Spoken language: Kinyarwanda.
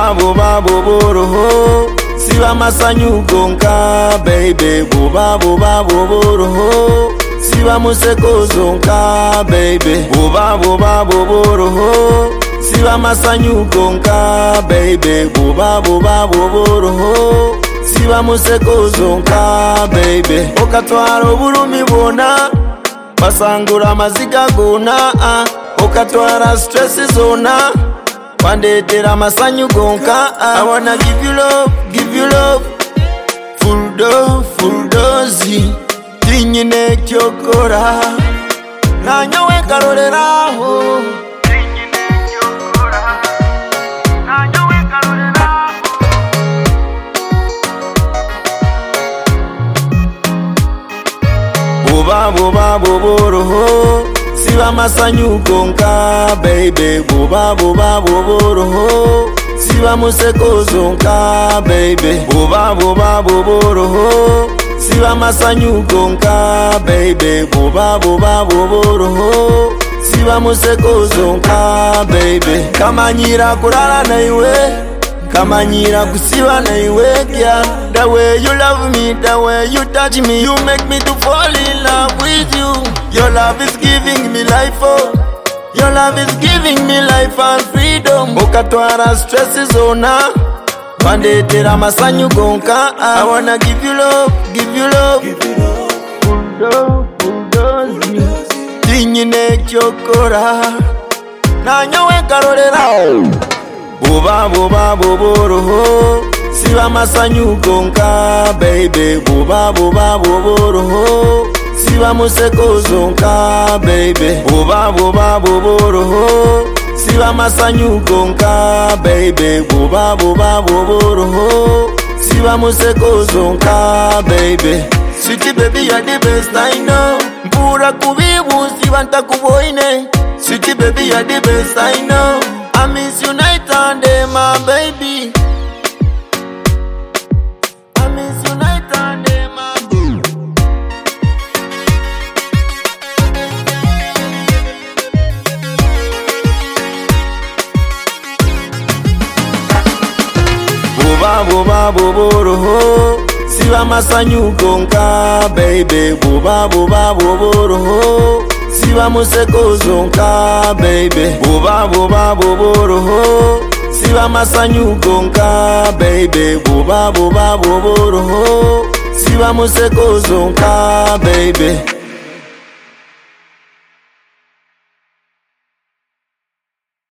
buba buba buburuhu siba masanyu gonka baby buba buba buburuhu siba museko zonka baby buba buba buburuhu siba masanyu gonka baby buba buba buburuhu siba museko zonka baby okatwara obulumi bwona basangura amaziga gona okatwara stress zona wandetera masanyu gonka I wanna give you love full dose tinyine kyokora nanyowe karoreraho buba buba buburuhu siba masanyu gonka baby buba buba buburuhu siba museko zonka baby buba buba buburuhu siba masanyu gonka baby buba buba buburuhu siba museko zonka baby kamanyira kurara na iwe kamanyira kusiba na iwe girl. The way you love me, the way you touch me, you make me to fall in love with you. Your love is giving me life, oh. Your love is giving me life and freedom. Okatwara stress is ona wandetera masanyu gonka I wanna give you love full dose tinyine kyokora nanyowe karorera buba buba buburuhu siba masanyu gonka baby buba buba buburuhu siba museko zonka baby buba buba buburuhu siba masanyu gonka baby buba buba buburuhu siba museko zonka baby sweetie baby you're the best I know mpura kubibu siba ntakuboine sweetie baby you're the best I know I miss you night and day, my baby. I miss you night and day, my baby. Buba buba buburuhu siba masanyu gonka baby buba buba buburuhu siba museko zonka baby buba buba buburuhu siba masanyu gonka baby buba buba buburuhu siba museko zonka baby